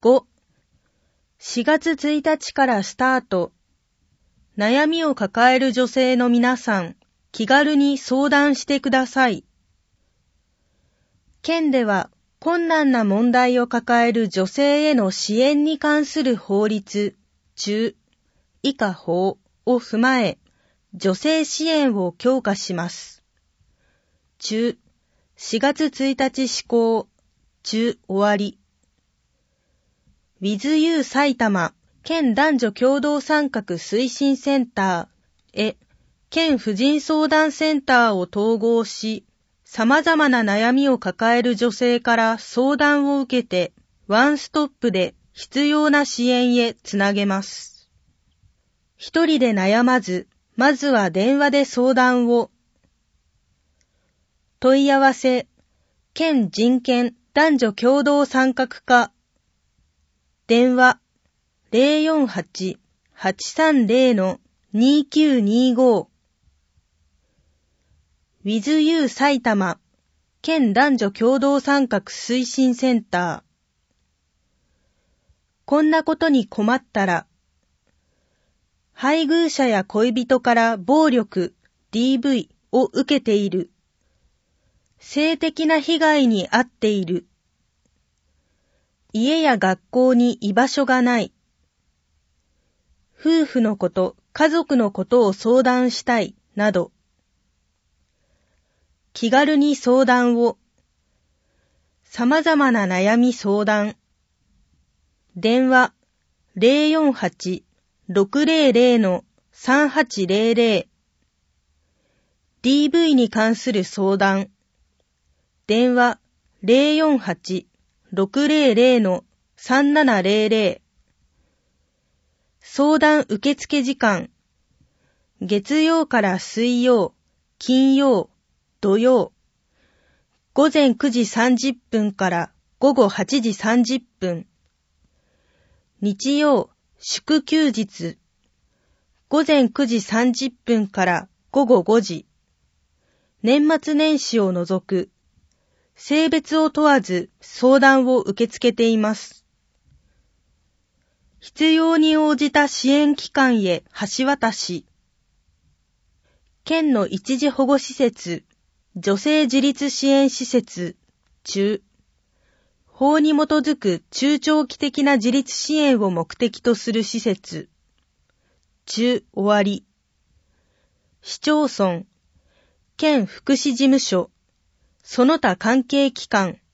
5、4月1日からスタート。悩みを抱える女性の皆さん、気軽に相談してください。県では困難な問題を抱える女性への支援に関する法律、中、以下法を踏まえ、女性支援を強化します。中、4月1日施行、中終わり。With You 埼玉県男女共同参画推進センターへ県婦人相談センターを統合し、様々な悩みを抱える女性から相談を受けて、ワンストップで必要な支援へつなげます。一人で悩まず、まずは電話で相談を。問い合わせ、県人権男女共同参画課。電話、048-830-2925。With You 埼玉県男女共同参画推進センター。こんなことに困ったら、配偶者や恋人から暴力、DV を受けている。性的な被害に遭っている。家や学校に居場所がない。夫婦のこと、家族のことを相談したい、など。気軽に相談を。様々な悩み相談。電話、048-600-3800。DV に関する相談。電話、048-600-3700。相談受付時間。月曜から水曜、金曜、土曜。午前9時30分から午後8時30分。日曜、祝休日。午前9時30分から午後5時。年末年始を除く。性別を問わず相談を受け付けています。必要に応じた支援機関へ橋渡し。県の一時保護施設、女性自立支援施設、中。法に基づく中長期的な自立支援を目的とする施設、中終わり。市町村、県福祉事務所、その他関係機関、